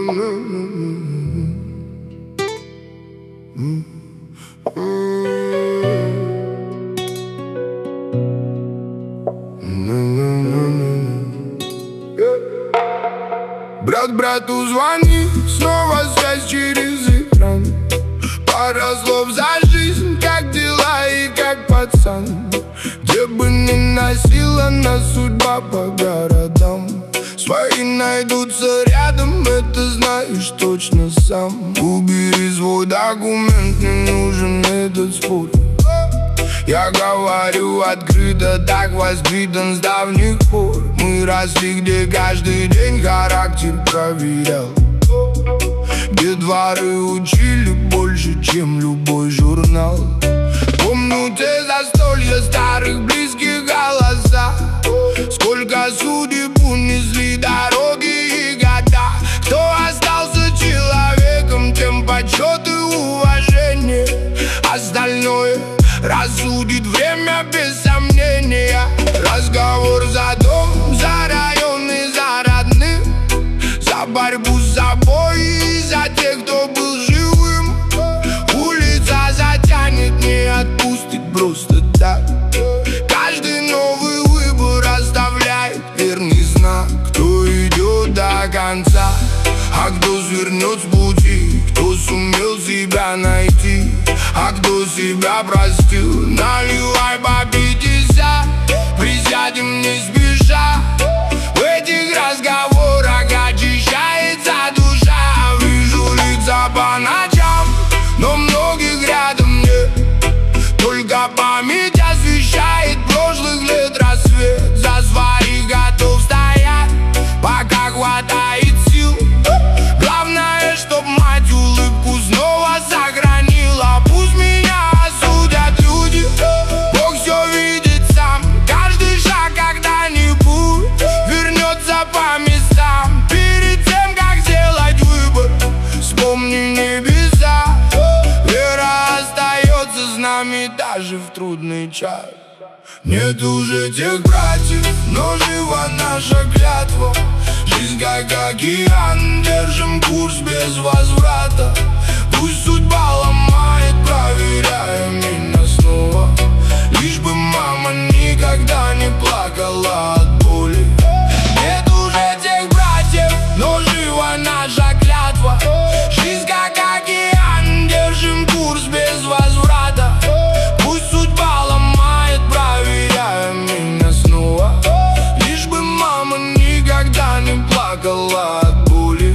Брат брату звонит, снова связь через экран. Пара слов за жизнь, как дела и как пацан. Где бы ни носила нас судьба по городам, свои найдутся рядом, это знаешь точно сам. Убери свой документ, не нужен этот спор. Я говорю открыто, так воспитан с давних пор. Мы росли, где каждый день характер проверял, где дворы учили больше, чем любой журнал. Помню те застолья, старых близких голоса. Сколько судеб унесли дороги и года. Кто остался человеком, тем почет и уважение. Остальное рассудит время без сомнения. Разговор за дом, за район и за родных, за борьбу с собой и за тех, кто был живым. Улица затянет, не отпустит просто так. Каждый новый выбор оставляет верный знак. Кто идет до конца, а кто свернет с пути, кто сумел себя найти, а кто себя простил. Наливай по 50, присядем не спеша. В этих разговорах очищается душа. Вижу лица по ночам, но многих рядом нет. Только память освещает прошлых лет рассвет. За своих готов стоять, пока хватает сил. Главное, чтоб мать улыбку снова сохранила. Пусть меня осудят люди, Бог все видит сам. Каждый шаг когда-нибудь вернется по местам. Перед тем, как сделать выбор, вспомни небеса. Вера остается с нами даже в трудный час. Нет уже тех братьев, но жива наша клятва. Жизнь как океан, держим курс без возврата. Пусть судьба ломает, проверяя меня снова. Лишь бы мама никогда не плакала от боли. Нет уже тех братьев, но жива наша клятва. Жизнь как океан, держим курс без возврата. Пусть судьба ломает, проверяя меня снова. Лишь бы мама никогда не плакала от боли.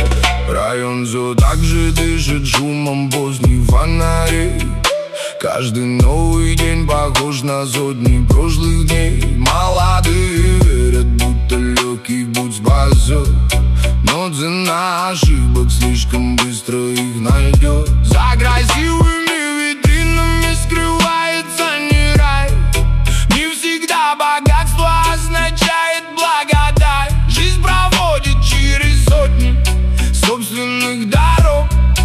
Район все так же дышит шумом поздних фонарей. Каждый новый день похож на сотни прошлых дней. Молодые верят, будто легкий путь спасет, но цена ошибок слишком быстро их найдет. За красивыми витринами скрывается не рай. Не всегда богатство означает благодать. Жизнь проводит через сотни собственных дорог,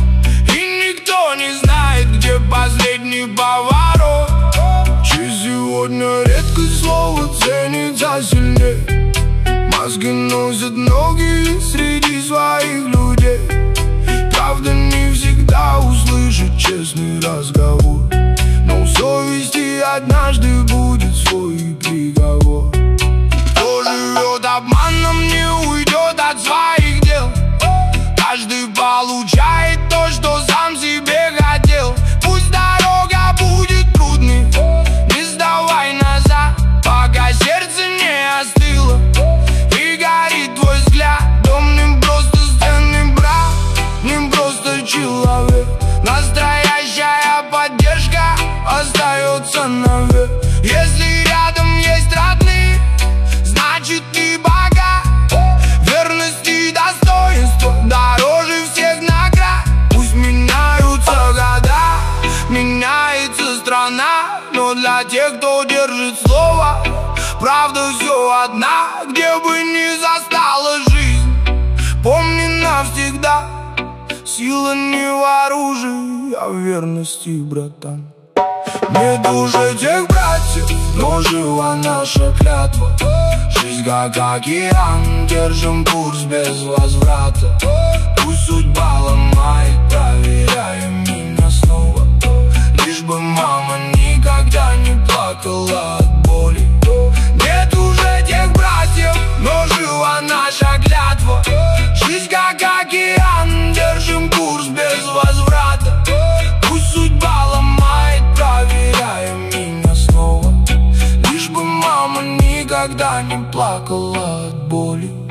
и никто не знает, где последний поворот. Чьи сегодня редкость слова ценится сильней. Маски носят многие среди своих людей. Правда, не всегда услышит честный разговор, но у совести однажды будет свой приговор. Кто живет обманом, не уйдет от своих дел. Каждый получает то, что сам себе хотел. Пусть дорога будет трудной, не сдавай назад, пока сердце не остыло и горит твой взгляд. Дом не просто стены, брат, не просто человек. Настоящая поддержка остается навек. Если рядом есть родные, значит ты богат. Верность и достоинство дороже всех наград. Пусть меняются года, меняется страна, но для тех, кто держит слово, правда все одна. Где бы ни застала жизнь, помни навсегда: сила не в оружии, а в верности, братан. Нет уже тех братьев, но жива наша клятва. Жизнь как океан, держим курс без возврата. Пусть судьба ломает, проверяя меня снова, лишь бы мама никогда не плакала от боли. Нет уже тех братьев, но жива наша клятва. Жизнь как океан, держим курс без возврата. Пусть судьба ломает, проверяя меня снова, лишь бы мама никогда не плакала от боли.